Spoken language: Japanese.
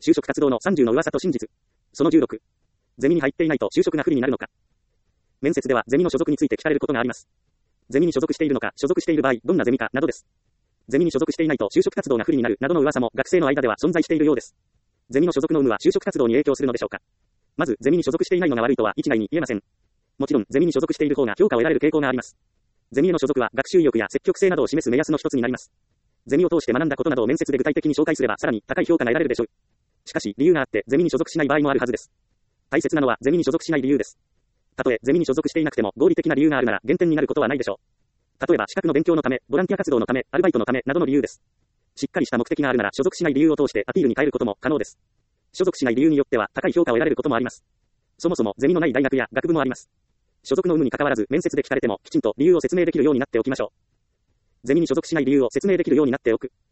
就職活動の30の噂と真実。その16。ゼミに入っていないと就職が不利になるのか。面接ではゼミの所属について聞かれることがあります。ゼミに所属しているのか、所属している場合、どんなゼミか、などです。ゼミに所属していないと就職活動が不利になる、などの噂も学生の間では存在しているようです。ゼミの所属の有無は就職活動に影響するのでしょうか。まず、ゼミに所属していないのが悪いとは一概に言えません。もちろん、ゼミに所属している方が評価を得られる傾向があります。ゼミへの所属は学習意欲や積極性などを示す目安の一つになります。ゼミを通して学んだことなどを面接で具体的に紹介すればさらに高い評価が得られるでしょう。しかし、理由があってゼミに所属しない場合もあるはずです。大切なのはゼミに所属しない理由です。たとえゼミに所属していなくても合理的な理由があるなら減点になることはないでしょう。例えば資格の勉強のため、ボランティア活動のため、アルバイトのためなどの理由です。しっかりした目的があるなら所属しない理由を通してアピールに変えることも可能です。所属しない理由によっては高い評価を得られることもあります。そもそもゼミのない大学や学部もあります。所属の有無に関わらず面接で聞かれてもきちんと理由を説明できるようになっておきましょう。ゼミに所属しない理由を説明できるようになっておく。